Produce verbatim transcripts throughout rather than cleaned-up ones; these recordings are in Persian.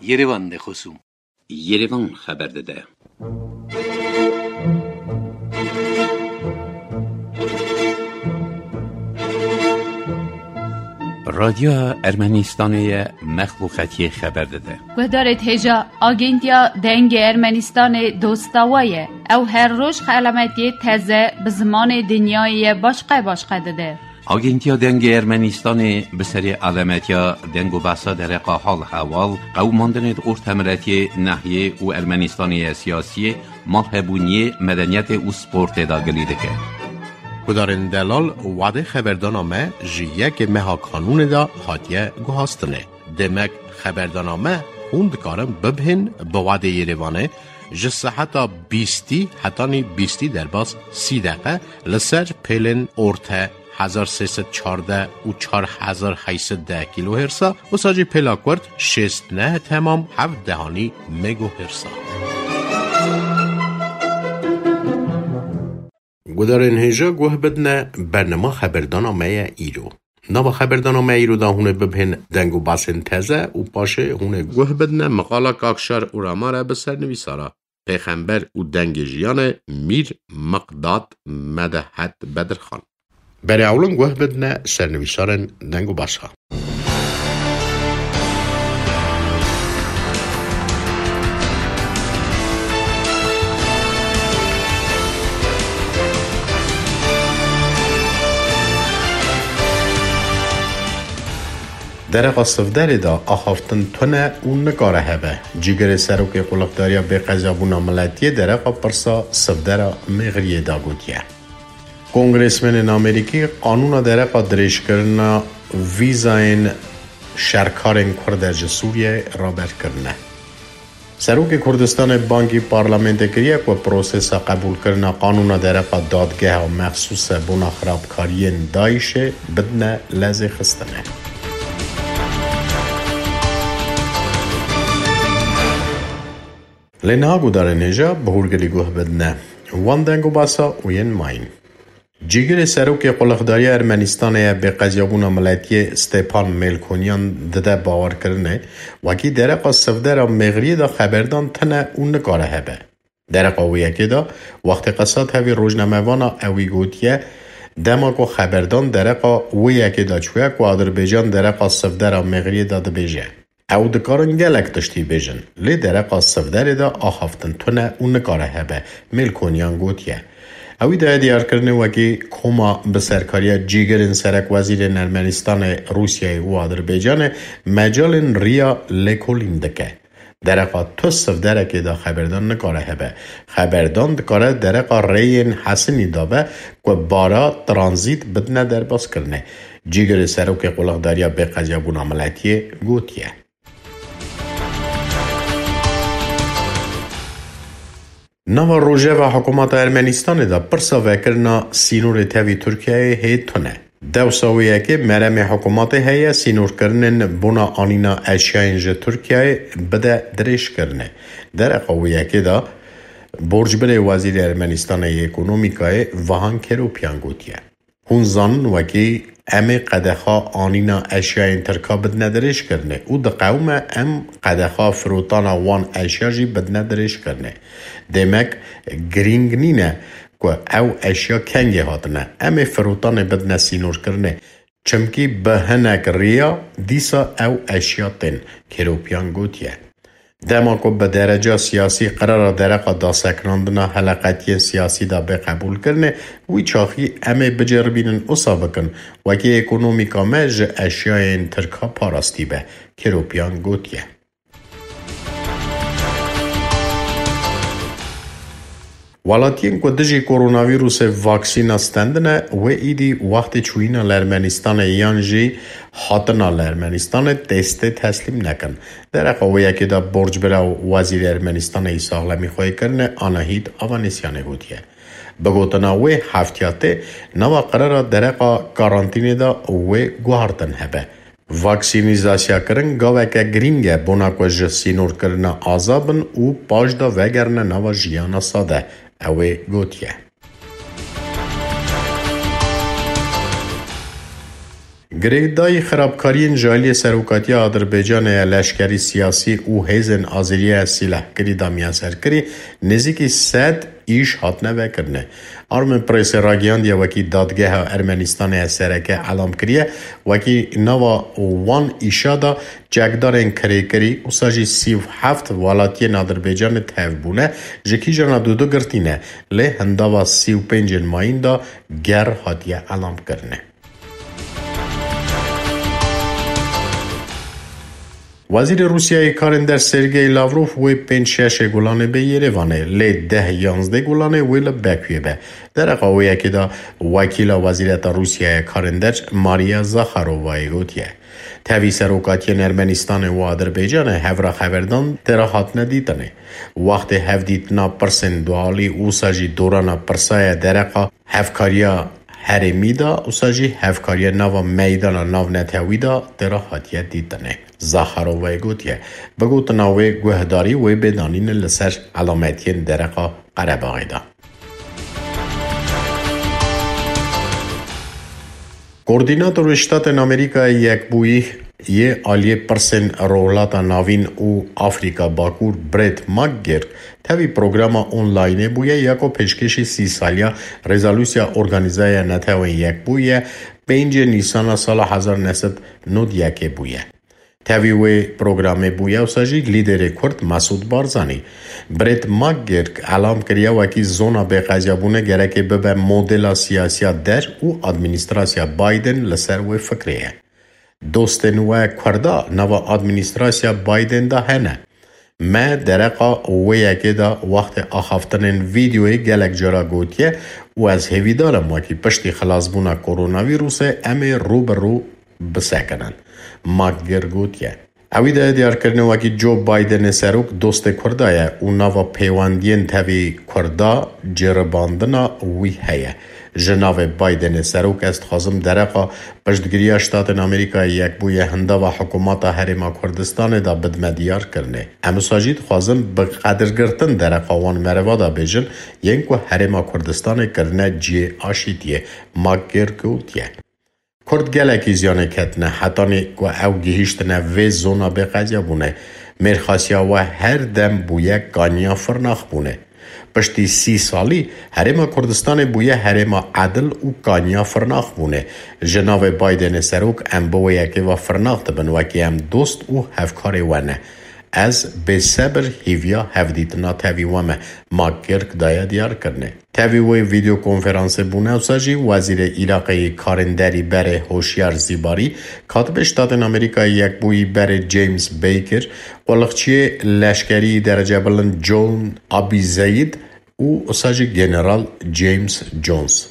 Yerevan de خصوم Yerevan خبر داده. رادیو ارمنستان مخلوقاتی خبر داده. گدارت هجا آگنتیا دنگ ارمنستان دوستاویه او هر روز علامتی تازه به زمان دنیای باشقه باشقه داده. آگنتیا دنگ ارمنستان به سری علامتیا دنگ و بحثا در حال حوال قوماندن ارتمرتی نحیه و ارمنستانی سیاسی مرحبونی مدنیت و سپورت داگلی دکه. کدارن دلال وعده خبردانامه جیه که مها قانون دا حاتیه گوهاستنه. دمک خبردانامه خوند کارم ببهن با وعده یریوانه جسه حتی بیستی حتی نی بیستی در باز سی دقیقه لسر پیلن ارته هزار سیصد چارده و چار هزار هیصد ده کیلو هرسا و ساجی پیلا کرد شست نه تمام هفت دهانی مگو هرسا. گدارن هجا گوه بدنه برنامه خبردانامه ایرو. نوا خبردانامه ایرو دا هونه ببهن دنگو باسن تزه و پاشه هونه گوه بدنه مقالا کاکشار و راماره بسر نویسارا. پیغمبر و دنگ جیان میر مقداد مدهد بدرخان. برای اولم گوه بدنه سرنویسارن دنگو باسا. در قصفداری دا آخافتن تونه اون نگاره هبه. جیگر سروک قلقداریا به قضابون عملاتیه در قا پرسا صفدارا مغریه دا گوتیه. کنگرسمن امریکی قانون در قا دریش کرنا ویزاین شرکارن کردرج سوریه رابر کرنه. سروک کردستان بانکی پارلمنت کریه که پروسس قبول کرنا قانون در قا دادگاه و مخصوص بنا خرابکارین دایشه بدنه لازه خستنه. لنها گودار نجا بهورگلی گوه بدنه وان دنگو باسا وین ماین. جیگر سروک قلقداری ارمنستان به قضیابون عملاتی استپان ملکونیان دده باور کرنه وکی درقا صفدر مغری دا خبردان تنه اون نگاره هبه. درقا ویکی دا وقت قصاد هوی روزنامه‌وانا اوی گوتیه دماغو خبردان درقا ویکی دا چویه که آذربایجان درقا صفدر مغری دا دبیجه. او دکارن گلک داشتی بیجن لی درقا صفدر دا آخافتن تونه اون نکاره هبه ملکونیان گوتیه. اوی دا دیار کرنه وکی کما بسرکاری جیگرین سرک وزیر ارمنستان روسیه و آذربایجان مجال ریا لکولین دکه. درقا تو صفدر که دا خبردان نکاره هبه. خبردان دکاره درقا ریین حسنی دابه که بارا ترانزیت بدنه در باز کرنه. جیگر سروک قلقداریا به قضیابون عملاتی گوتیه. نوا روژه و حکومت ارمنستان دا پرسا وکرنا سینور تاوی ترکیه هی تونه. دو ساویه که مرم حکومت هی سینور کرنن بنا آنینا اشیاین جه ترکیه بده دریش کرنه. در اقویه که دا برج بره وزیر ارمنستان اکونومیکای وهان کروپیان گوتیه. هون زانن وکی ام قدخا آنینا اشیاین ترکا بد ندریش کرنه او دا قوم ام قدخا فروتانا وان اشیا جی بد ندریش کرنه. دمک گرینگ نینه که او اشیا کنگه هاتنه ام فروتان بد نسینور کرنه چمکی به هنک ریا دیسا او اشیا تن کروپیان گوتیه. دماکو به درجه سیاسی قرار درقا دا سکناندنا حلقاتی سیاسی دا به قبول کرنه وی چاخی امه بجربینن اصا بکن وکی اکونومیکا مج اشیاء ترکا پاراستی به کروپیان گوتیه. ولاتین که دجی کورونا ویروس واکسین استندنه و ایدی وقت چوینا لرمنستان یانجی حاتنا لرمنستان تست تسلیم نکن. در قویه که دا برج برا وزیر ارمنستان ای ساغلمی خواهی کرنه آنهید آوانیسیانه گوتیه. بگوتنا و هفتیاته نوا قرار درقا کارانتینه دا و گوهارتن هبه. واکسینیزاسیا کرن گاوه که گرینگه بنا که جسینور کرنه آزابن و پاش دا وگرنه نوا جیانا ساده اوه گوتیه. گریدای خرابکاری جالی سروکاتی آذربایجان لشکری سیاسی و هیزن آذری سلاحگری دامیا سرکری نزدیکی صد ایش هاتنه وکرنه. آرمن پریس راگیان دیا وکی دادگاه ارمنستان سرکه علام کریه وکی نوا وان ایشادا جگدارن کری کری و ساجی سیو هفت والاتی آذربایجان تهف بونه جکی جانا دودو گرتینه لی هنداوا سیو پنجن ماین دا گر هاتیه علام کرنه. وزیر روسیه کارندر سرگئی لاوروف وی پنج شش گلانه به یروانه لی ده یانزده گلانه ویل بکویه به. در قویه که دا وکیل وزیرت روسیه کارندر ماریا زاخارووای گوتیه. تاوی سروکاتی ارمنستان و آذربایجان هفرا خبردان تراحات ندیدنه. وقت هفدیتنا پرسن دوالی او ساجی دورانا پرسای درقا هفکاریا هرمی دا و ساجی هفکاریا ناو میدان ناو نتاوی دا تراحاتیه دیدنه. زاخارووای گوتیه بگوت ناوی گوهداری وی بدانین لسر علامتین درقا قرباغی دا. کوردیناتور شتات امریکا یک بویی یه آلیه پرسن رولاتا ناوین او آفریکا باکور برت ماگگر تاوی پروگراما اونلاینه بویه یکو پیشکشی سی سالیا رزالوسیا ارگانیزای نتاوین یک بویه پنج نیسان سال هزار و نهصد و نود و یک بویه. تاوی وی پروگرام بویه و ساجی لیدر کرد مسعود بارزانی برت ماگگر اعلام کریا وکی زونا به قضیابونه گرکه ببه مدل سیاسی در و ادمینستراسیا بایدن لسر وی فکریه. دوستن و کردا نوا ادمینستراسیا بایدن دا هنه. ما درقا و یکی دا وقت آخافتن ویدیوی گلک جرا گوتیه و از هیوی دارم وکی پشتی خلاص بونا کورونا ویروس امی رو بر رو بسکنن. ماگگر گوتیه. اوی ده دیار کرنه وکی جو بایدن سروک دوست کردایه و نوا پیواندین تاوی کردا جرباندنا وی هیه. جناب بایدن سروک است خازم درقا پشتگیری شتات امریکا یک بوی هنده و حکومت هرما کردستان دا بدمدیار کرنه. اما ساجید خازم بقدرگرتن درقا وان مروا دا بیجن ینکو هرما کردستان کرنه جی آشیدیه ماگگر گوتیه. کرد گلکی زیانه کتنه حتانی که او گهیشتنه وی زونا به قضیه بونه مرخاسیا و هر دم بویه گانیا فرناخ بونه. پشتی سی سالی هرما کردستان بویه هرما عدل و گانیا فرناخ بونه. جناب بایدن سروک ام بویه که و فرناخ دبن وکی ام دوست و هفکاری ونه. از به صبر هیویا هفدیتنا تاوی ومه ماگگر دایا دیار کرنه. تاوی وی ویدیو کنفرانس بونه و ساجی وزیر ایراقی کارندری بره هوشیار زیباری کاتب شتات امریکا یک بوی بره جیمز بیکر قلقچی لشکری درجه بلند جون آبی زید و ساجی جنرال جیمز جونز.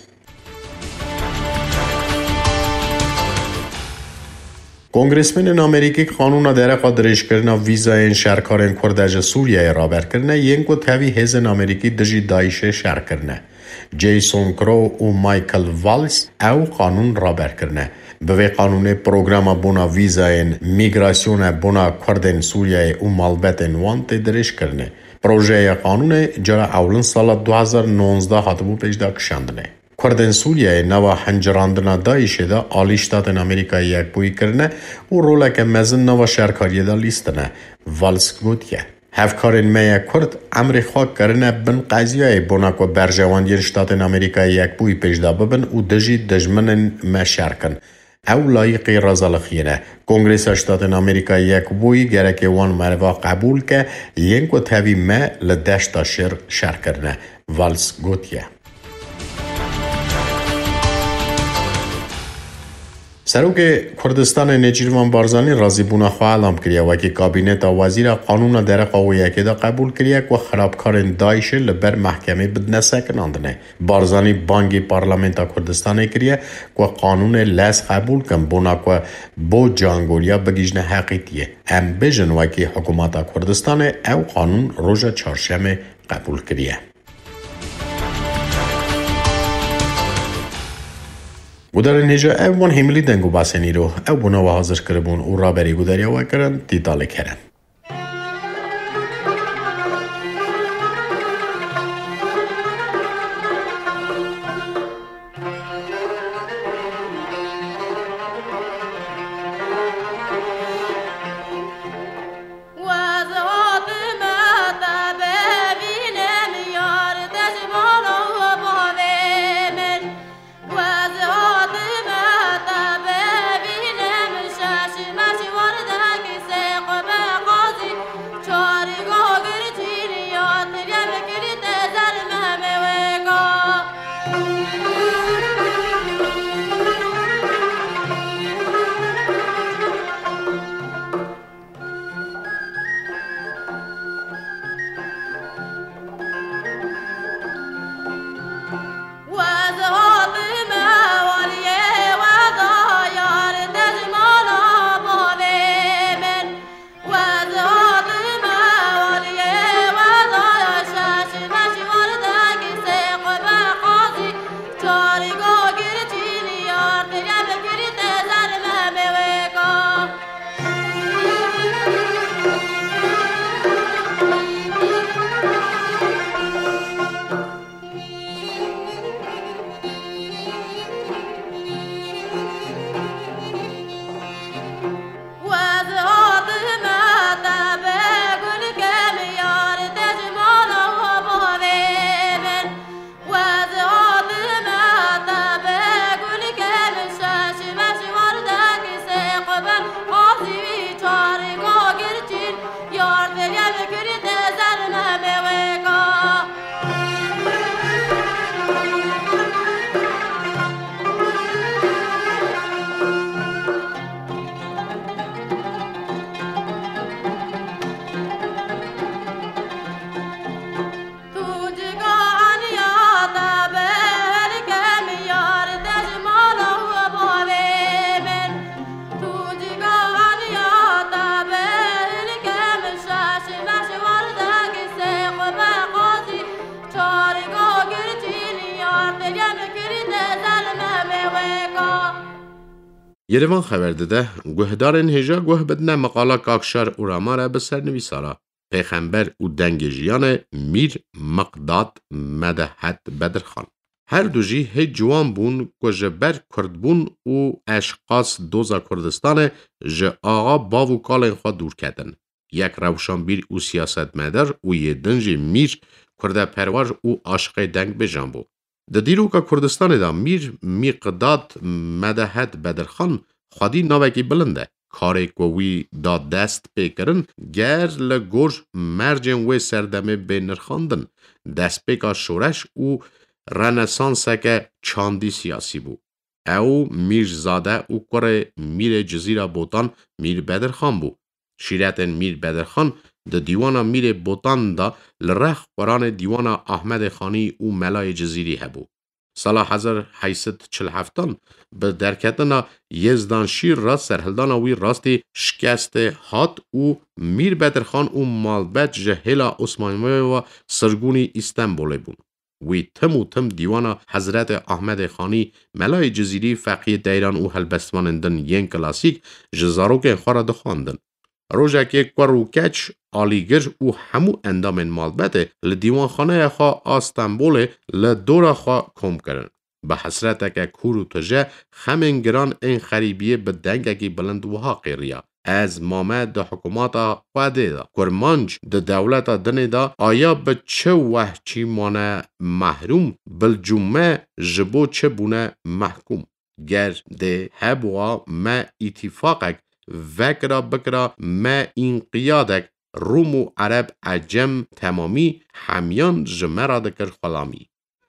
کنگرسمن امریکی قانون درقا درش کرنا ویزای شهرکاران کردج سوریه را بر کرنه ینگو تاوی هزن امریکی دجی دایش شهر کرنه. جیسون کرو و مایکل والس او قانون را بر کرنه. به قانون پروگرام بونا ویزای میگراسیون بونا کردن سوریه و مالبتن وانت درش کرنه. پروژه قانون جرا اولن سال دو هزار و نوزده هاتبو پیشدا کشاندنه. کردن سوریه نوا هنجراندنا دایشه دا آلی شتاتن امریکا یک بوی کرنه و رولک مزن نوا شهرکاری دا لیستنه. والس گوتیه. هفکارین میه کرد امر خواه کرنه بن قضیه بوناکو برجواندین شتاتن امریکا یک بوی پیشدا ببن و دجی دجمنن ما شرکن. او لایقی رازالخینه. کنگریس شتاتن امریکا یک بوی گرک وان مروا قبول که ینکو تاوی ما لدشتا شر شر کرنه. والس گوتیه. سروک کردستان نجیروان بارزانی رازی بونا خواه علام کریا و که کابینت وزیر قانون درقا و یکی دا قبول کریا که خرابکارن دایش لبر محکمه بدنسه کناندنه. بارزانی بانگی پارلمنتا کردستان کریا که قانون لس قبول کن بونا که بو جانگولیا بگیجن حقیقیه. ام بجن و که حکومت کردستان او قانون روژا چارشمه قبول کریا. گودار نیجا اوان هملی دنگو باسنی رو او بنا و حاضر کربون او را بری گوداریا و کرن دیتاله کرن. یروان خبر داده گهدارن هجا گه بدنه مقاله کاکشار اوراماره بسر نویسارا پیغمبر و دنگ جیان میر مقداد مدهت بدرخان. هر دو جی هی جوان بون که جبر کرد بون و اشخاص دوزا کردستان جه آقا باو کالین خواه دور کردن. یک روشنبیر و سیاست مدر و یه دنج میر کرده پروار و عاشق دنگ بجان بو. ده دیرو که کردستان دا میر مقداد مدهت بدرخان خودی نوکی بلنده. کاری که وی دا دست پیکرن گر لگوش مرجن وی سردمه بینرخاندن. دست پیکا شورش و رنسانس که چاندی سیاسی بو. او میرزاده او کره میر جزیره بوتان میر بدرخان بو. شیرت میر بدرخان ده دیوانا میر بوتان دا لرخ قران دیوانا احمد خانی و ملای جزیری هبو. سال هزار و هشتصد و چهل و هفت به درکتنا یزدان شیر را سرهلدان وی راستی شکست هات و میر بدرخان و مالبت جهلا عثمانی و سرگونی استانبول بون. وی تم و تم دیوانا حضرت احمد خانی ملای جزیری فقیه دیران و هلبستوانندن ین کلاسیک جزاروک خورا دخواندن. روژه که کرو کچ آلیگر و همو اندام مالبته لدیوان خانه خواه آستانبول لدورا خواه کم کرن. به حسرت که کورو تجه خمنگران این خریبیه به دنگکی بلند و حاقیریا. از مامه ده حکومات خواده دا. کرمانج ده دولت دنه دا آیا به چه وحچی مانه محروم بالجمعه جبو چه بونه محکوم. گر ده هبوا ما اتفاقک وکرا بکرا ما انقیادک روم و عرب عجم تمامی همیان جمرا دکر خلامی.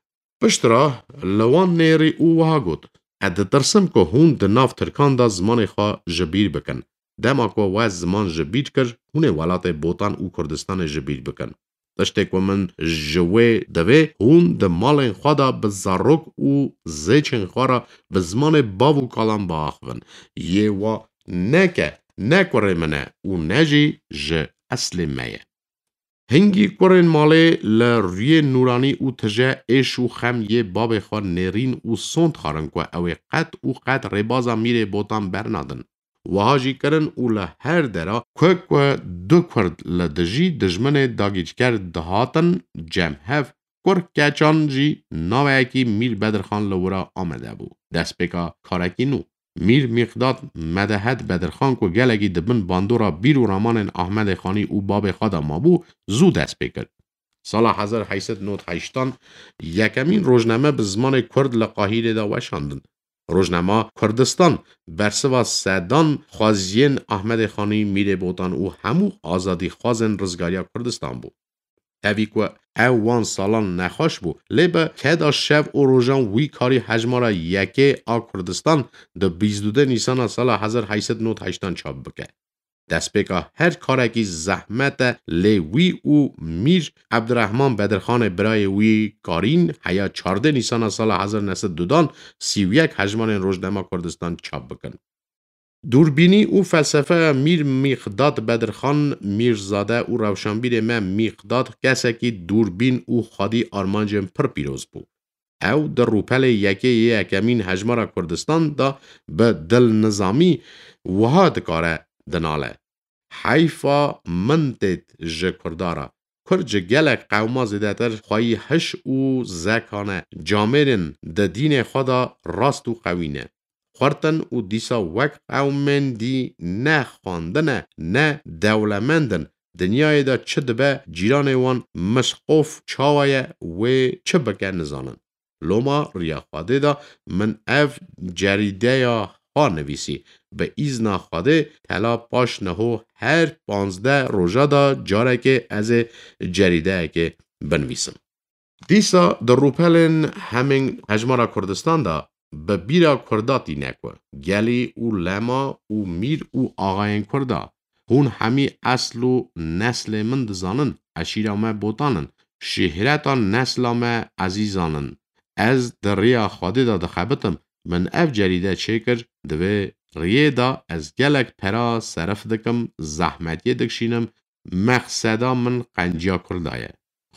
پشترا لوان نیری او وها گود. اد ترسم که هون ده ناف ترکان دا زمان خواه جبیر بکن. دما که وز زمان جبیر کر هونه ولات بوتان و کردستان جبیر بکن. دشته که من جوه دوه هون ده مال خواه دا بزاروک و زیچن خواه را به زمان باو کالان با آخون. یه و نکه نکره منه و نجی جه اصل میه. هنگی کرن ماله لروی نورانی و تجه ایش و خم یه باب خواه نرین و سوند خارن که اوی قد و قد ربازا میره بوتان برنادن. و هاجی کرن و لهر درا که که دو کرد لدجی دجمن داگیج کرد دهاتن جمهف کر کچان جی نوه اکی میر بدرخان لورا آمده بو. دست بکا کارکی نو. میر مقداد مدهت بدرخان کو گلگی دبن باندورا بیرو رامان احمد خانی او باب خدا مابو زود دست بکرد. سال هزار و هشتصد و نود و هشت یکمین روزنامه به زمان کرد لقاهیر دا وشاندن. روزنامه کردستان برسوا سدان خوازین احمد خانی میر بوتان او همو آزادی خوازن رزگاریا کردستان بود. اوی که او وان سالان نخواش بو لیبه که دا شف و روژان وی کاری حجمارا یکه آ کردستان دا بیزدوده نیسان سال هزار و هشتصد و نود و هشت چاپ بکه. دست بکا هر کارکی زحمت لی وی او میر عبدالرحمن بدرخان برای وی کارین هیا چارده نیسان سال هزار و نهصد و دو سی و یک حجمان روزنامه کردستان چاپ بکن. دوربینی او فلسفه میر مقداد بدرخان میرزاده او روشنبیر ما مقداد کسی که دوربین او خادی آرمانجم پر پیروز بود. او در روپل یکی یکمین حجمارا کردستان دا به دل نظامی وها دکاره دناله. حیفا منتد جه کردارا. کرج گلک قوما زیدتر خواهی هش او زکانه جامرن ده دین خدا راست و قوینه. خورتن و دیسا وک قومن دی نه خواندنه نه دولمندن دنیای دا چه دبه جیران وان مسقوف چاویه و چه بکن نزانن. لوما ریا خواده دا من اف جریده یا خواه نویسی به ایزنا خواده تلا پاش نهو هر پانزده روژا دا جاره که از جریده که بنویسم. دیسا در روپلن همین حجمارا کردستان دا به بیرا کرداتی نکوه. گلی او لما او میر او آقاین کردا. هون همی اصل و نسل من دزانن. اشیرا ما بوتانن. شهرتا نسل ما عزیزانن. از در ریا خواده دا دخبتم من اف جریده چکر دوه ریه دا از گلک پرا صرف دکم زحمتی دکشینم مقصدا من قنجیا کردایه.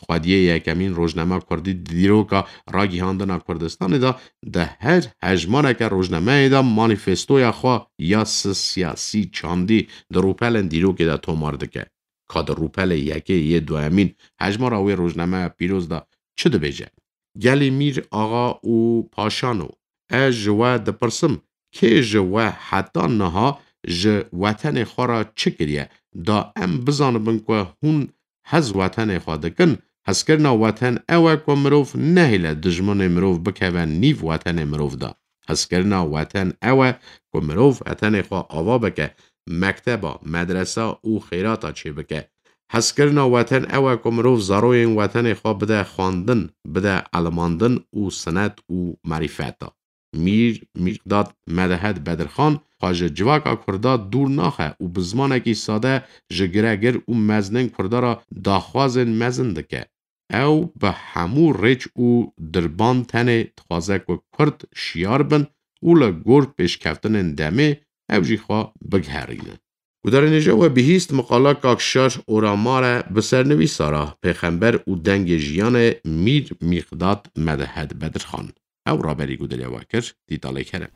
خودیه یکمین روزنامه کردی دیروکا راگی هاندنا کردستان دا ده هر هجمانه که روزنامه دا مانیفستوی خواه یا سیاسی چاندی در روپل دیروک دا تومارده که که در روپل یکی یه دوامین هجمان راوی روزنامه پیروز دا چه ده بیجه؟ گلی میر آقا و پاشانو اجوه دپرسم که جوه حتی نها ج وطن خورا چه کریه دا ام بزان بن که هون هز وطن خودکن هز کرنا وطن اوه که مروف نهیله دجمن مروف بکوه نیو وطن مروف دا هز کرنا وطن اوه که مروف وطن خواه آوا بکه مکتبا مدرسه و خیراتا چه بکه هز کرنا وطن اوه که مروف زاروی وطن خواه بده خواندن بده علماندن و سنت و معرفتا میر میقداد مدهد بدرخان خواجه جواکا کردا دور ناخه و بزمانه کی ساده جگرگر و مزنن کردا را داخوازن مزن دکه او به همو ریچ و دربان تنه تخوازه که کرد شیار بن و لگور پیش کفتن دمه او جی خواه بگهرینه و در نجه و بهیست مقاله کاکشار اوراماره بسرنوی سارا پیغمبر و دنگ جیان میر میقداد مدهد بدرخان او رابری گودلیا واکر دیتاله کرم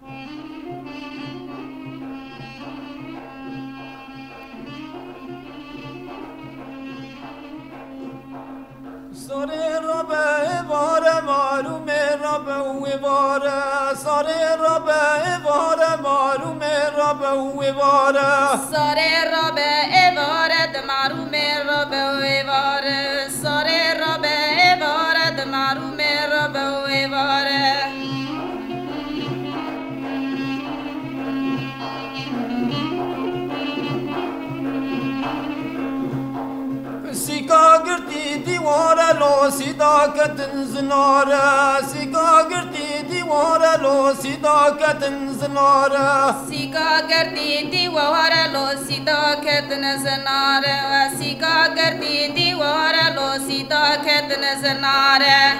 ساره رابه واره معلوم رابه و واره ساره رابه واره معلوم رابه و واره ساره رابه واره د معلوم رابه و واره ساره رابه واره د معلوم رابه و واره سیکا گرتی دیواره لو سیدا کتن زناره سیکا گرتی دیواره لو سیدا کتن زناره سیکا گرتی دیواره لو سیدا کتن زناره سیکا گرتی دیواره لو سیدا کتن زناره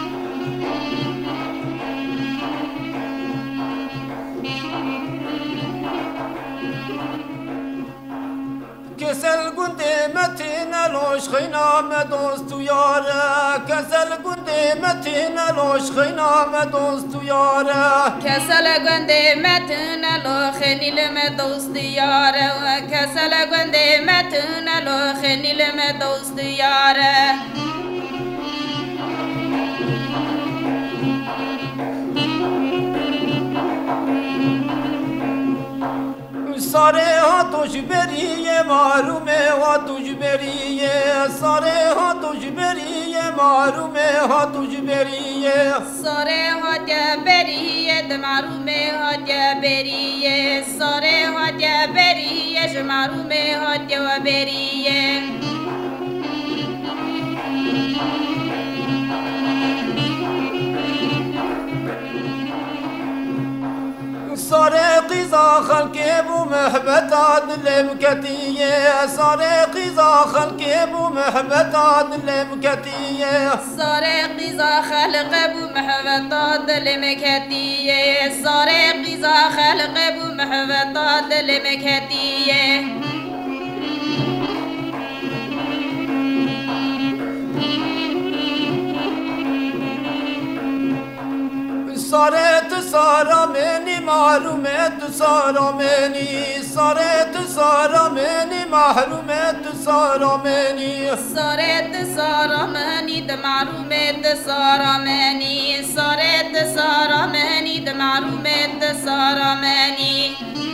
کسل گنده متین لوش خینام دوست و یاره کسل گنده متین لوش خینام دوست و یاره کسل گنده متین لو خینیلم دوست یاره کسل گنده متین لو خینیلم دوست یاره ساره ها توش بریه معلومه ها توش بریه ساره ها توش بریه معلومه ها توش بریه ساره ها بریه د معلومه ها بریه ساره ها بریه ج معلومه ها بریه ساره قیزا خلقی بو محبت دلم کتیه ساره قیزا خلقی بو محبت دلم کتیه ساره قیزا خلق بو محبت دلم کتیه ساره قیزا خلق بو محبت دلم کتیه ساره تو سارا منی معلومه تو سارا منی ساره تو سارا منی معلومه تو سارا منی ساره تو سارا منی د معلومه تو سارا منی ساره تو سارا منی د معلومه تو سارا منی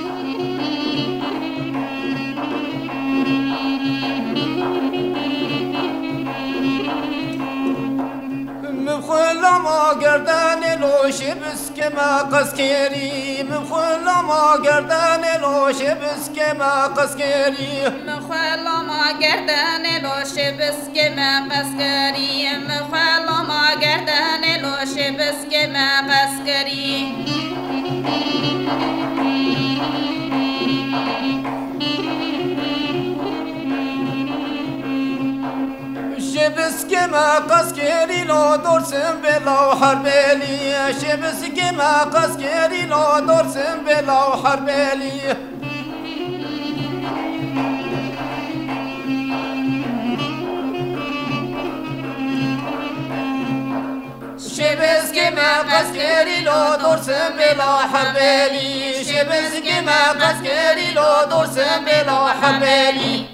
مخلا ما گردن لوش بسک ما قسکری مخلا ما گردن لوش بسک ما قسکری مخلا ما گردن لوش بسک ما قسکری مخلا ما گردن لوش بسک ما قسکری شبس که ما قسکری لا درسم بلا حربلی شبس که ما قسکری لا درسم بلا حربلی قسكري لو درسم بلا حبالي شبزقي ما قسكري لو درسم بلا حبالي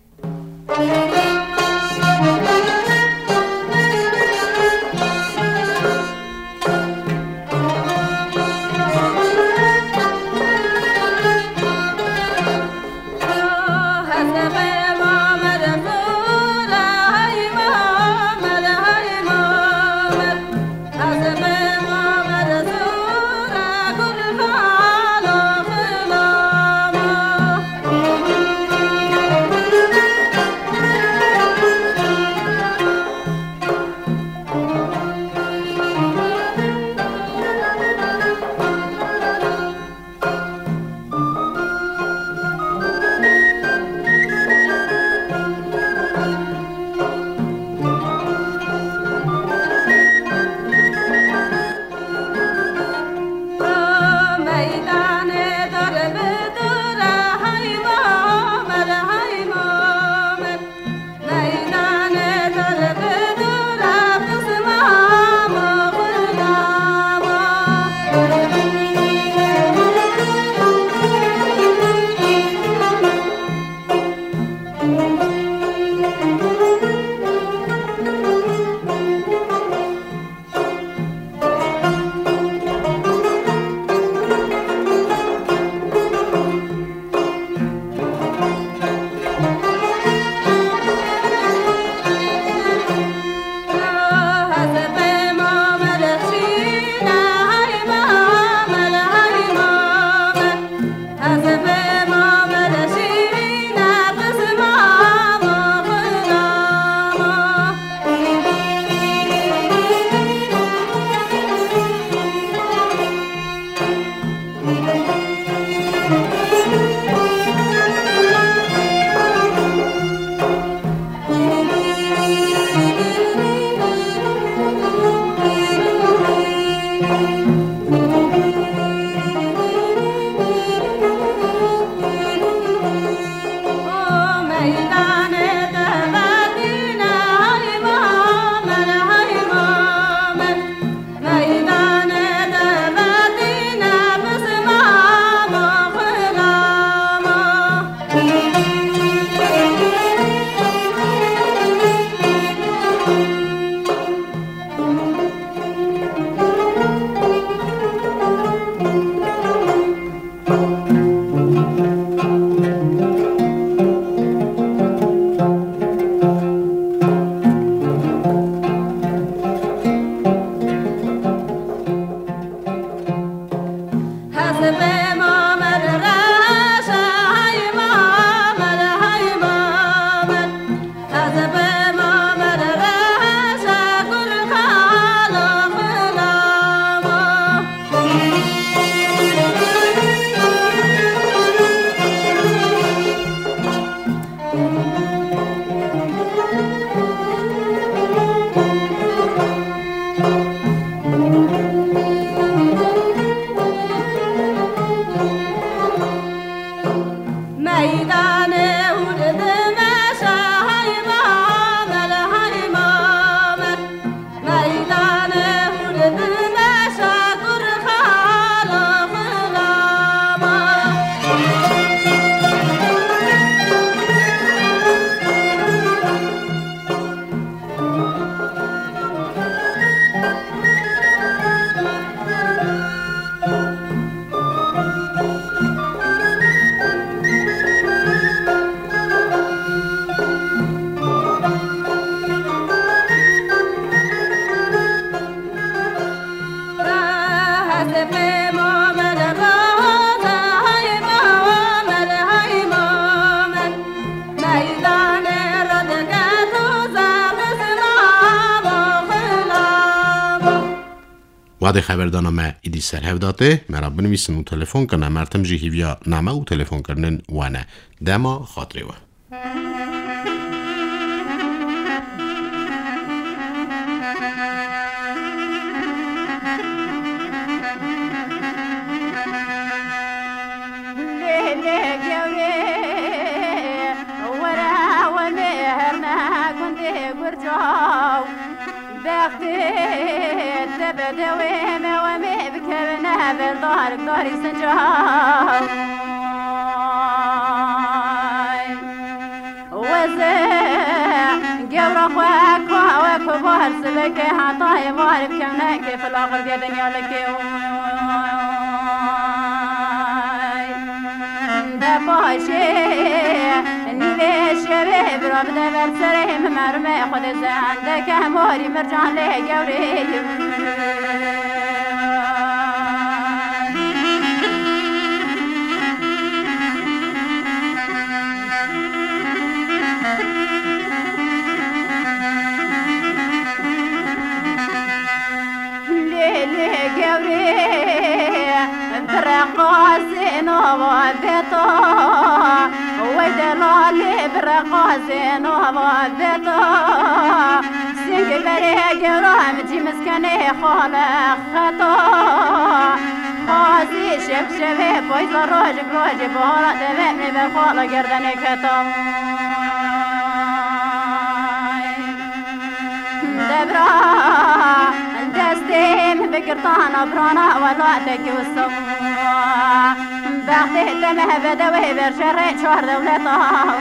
وعده خبردانامه ایدی سر هفداته مرا بنویسن و تلفن کنه مرتم جی هیویا نامه و تلفن کردن وانه دما خاطره و داخل بدوي موامي بكرنا بالدار داري سنجاي وزع جورا خواك وكو بار سبك حطاي بار بكمنا كيف الآخر دي دنيا لك دباشي نيلي شباب رب دبر سرهم مرمي خود زندك هماري مرجان لي جوري برقاسين وبابطا ودلالي برقاسين وبابطا سنك بريق رامجي مسكني خالق خطا خازي شبشبي بويز روجك روجي بورا دمامي بالخالق گردني كتا دبرا دستيم بقرطانا برانا والوقتك والصوا بغدي دمه بدوي برشري شهر دولتها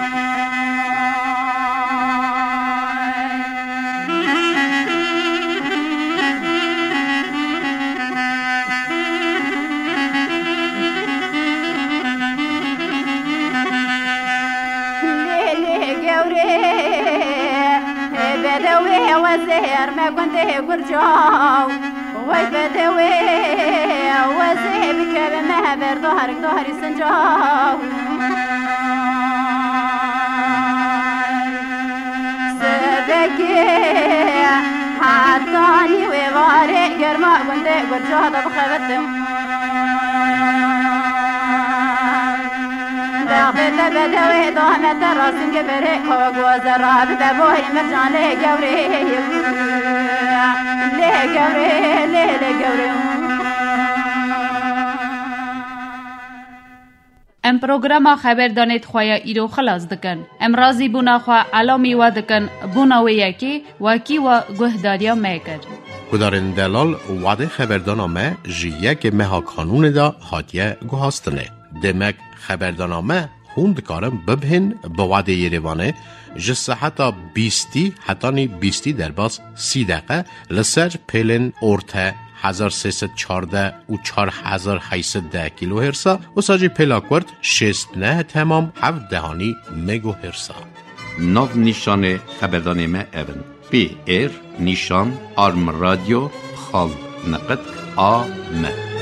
ليلي قوري بدوي وزير ما كنت قرجاو وي بدوي وزير بكلمة بر ظهرك ظهري سنجاو سبكي حطاني وباري قرما كنت قرجاو بخبتم بغداد بدوي ضامت الراسم قبري خوق وزراب دبوي مرجان لي قوري لي قوري لي لي قوري ام پروگراما خبردانیت خواه ایرو خلاص دکن. ام رازی بونا خواه علامی و دکن بونا و یکی وکی و گهداریا میکر. کدارن دلال وعده خبردانامه جی یک مها کانون دا هاتیه گوهاستنه. دمک خبردانامه خوند کارم ببهن به وعده یریوانه جسه حتی بیستی حتی نی بیستی در باز سی دقیقه لسر پیلن ارته هزار سیصد چارده و چار هزار هیصد ده کیلو هرسا و ساجی پیلاکورد شست نه تمام هفت دهانی مگو هرسا. ناو نشان خبردانامه اون پی ایر نشان آرم رادیو خال نقد آ م